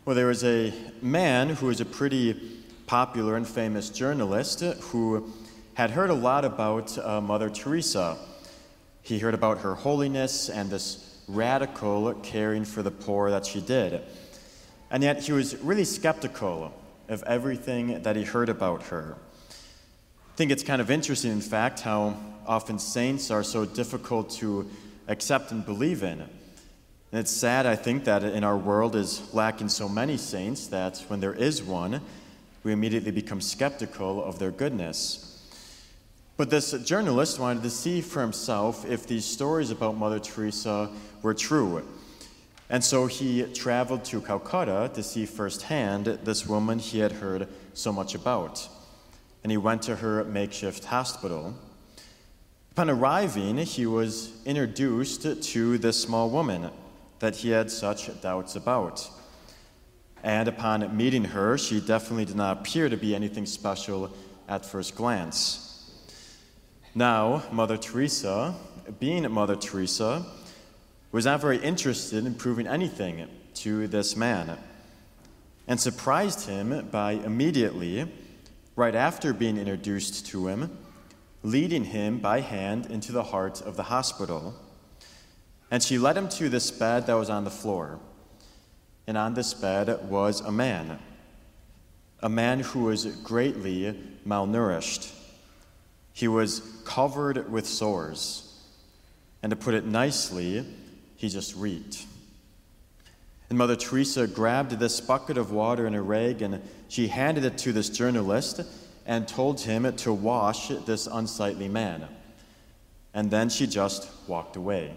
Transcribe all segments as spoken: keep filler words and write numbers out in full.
Well, there was a man who was a pretty popular and famous journalist who had heard a lot about uh, Mother Teresa. He heard about her holiness and this radical caring for the poor that she did. And yet he was really skeptical of everything that he heard about her. I think it's kind of interesting, in fact, how often saints are so difficult to accept and believe in. And it's sad, I think, that in our world is lacking so many saints that when there is one, we immediately become skeptical of their goodness. But this journalist wanted to see for himself if these stories about Mother Teresa were true. And so he traveled to Calcutta to see firsthand this woman he had heard so much about. And he went to her makeshift hospital. Upon arriving, he was introduced to this small woman that he had such doubts about. And upon meeting her, she definitely did not appear to be anything special at first glance. Now, Mother Teresa, being Mother Teresa, was not very interested in proving anything to this man, and surprised him by immediately, right after being introduced to him, leading him by hand into the heart of the hospital. And she led him to this bed that was on the floor. And on this bed was a man, a man who was greatly malnourished. He was covered with sores. And to put it nicely, he just reeked. And Mother Teresa grabbed this bucket of water in a rag, and she handed it to this journalist and told him to wash this unsightly man. And then she just walked away.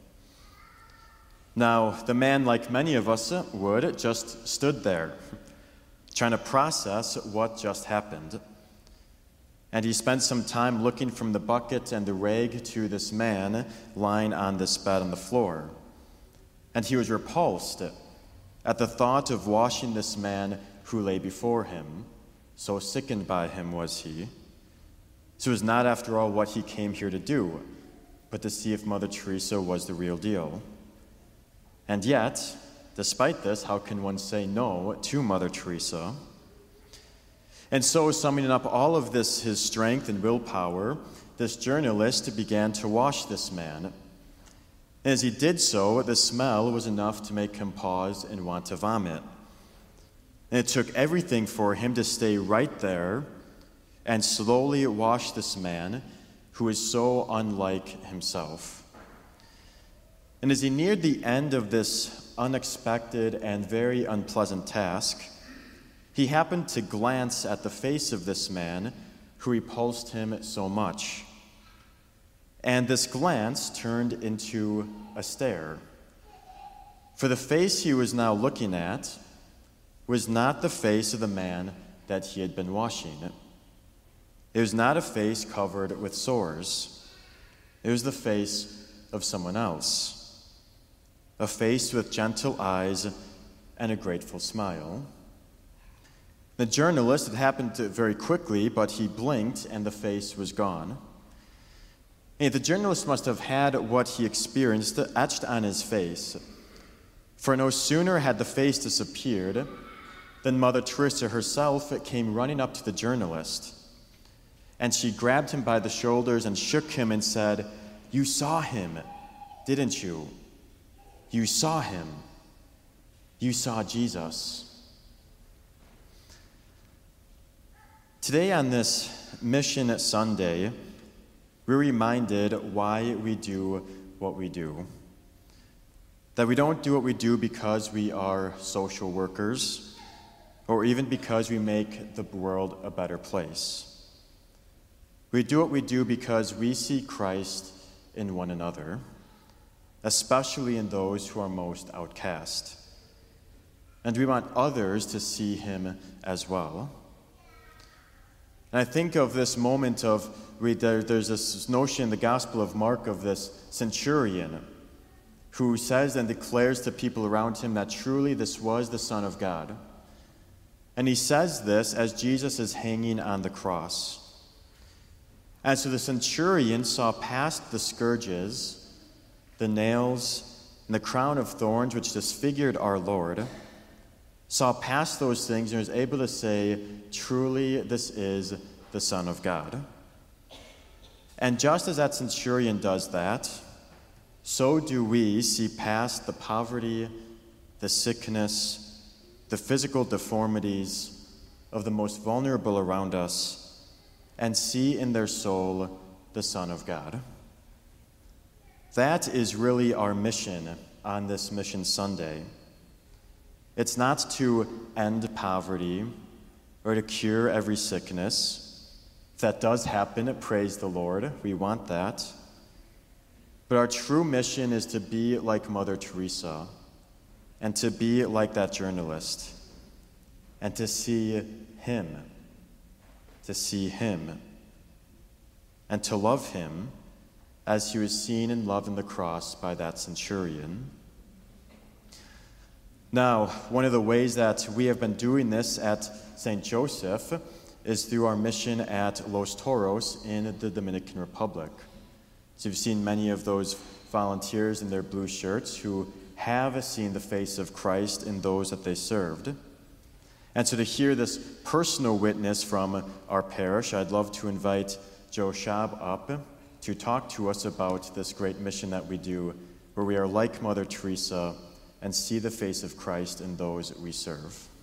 Now, the man, like many of us would, just stood there, trying to process what just happened. And he spent some time looking from the bucket and the rag to this man lying on this bed on the floor. And he was repulsed at the thought of washing this man who lay before him. So sickened by him was he. So it was not, after all, what he came here to do, but to see if Mother Teresa was the real deal. And yet, despite this, how can one say no to Mother Teresa? And so, summoning up all of this, his strength and willpower, this journalist began to wash this man. And as he did so, the smell was enough to make him pause and want to vomit. And it took everything for him to stay right there and slowly wash this man who is so unlike himself. And as he neared the end of this unexpected and very unpleasant task, he happened to glance at the face of this man who repulsed him so much. And this glance turned into a stare. For the face he was now looking at was not the face of the man that he had been washing. It was not a face covered with sores. It was the face of someone else. A face with gentle eyes and a grateful smile. The journalist, it happened to very quickly, but he blinked and the face was gone. And the journalist must have had what he experienced etched on his face. For no sooner had the face disappeared than Mother Teresa herself came running up to the journalist. And she grabbed him by the shoulders and shook him and said, "You saw him, didn't you? You saw him. You saw Jesus." Today on this Mission Sunday, we're reminded why we do what we do. That we don't do what we do because we are social workers, or even because we make the world a better place. We do what we do because we see Christ in one another, especially in those who are most outcast. And we want others to see him as well. And I think of this moment of, we, there, there's this notion in the Gospel of Mark of this centurion who says and declares to people around him that truly this was the Son of God. And he says this as Jesus is hanging on the cross. And so the centurion saw past the scourges, the nails, and the crown of thorns which disfigured our Lord, saw past those things and was able to say, truly, this is the Son of God. And just as that centurion does that, so do we see past the poverty, the sickness, the physical deformities of the most vulnerable around us, and see in their soul the Son of God. That is really our mission on this Mission Sunday. It's not to end poverty or to cure every sickness. If that does happen, praise the Lord. We want that. But our true mission is to be like Mother Teresa and to be like that journalist and to see him, to see him, and to love him as he was seen and loved on the cross by that centurion. Now, one of the ways that we have been doing this at Saint Joseph is through our mission at Los Toros in the Dominican Republic. So you've seen many of those volunteers in their blue shirts who have seen the face of Christ in those that they served. And so to hear this personal witness from our parish, I'd love to invite Joe Schaub up to talk to us about this great mission that we do, where we are like Mother Teresa and see the face of Christ in those we serve.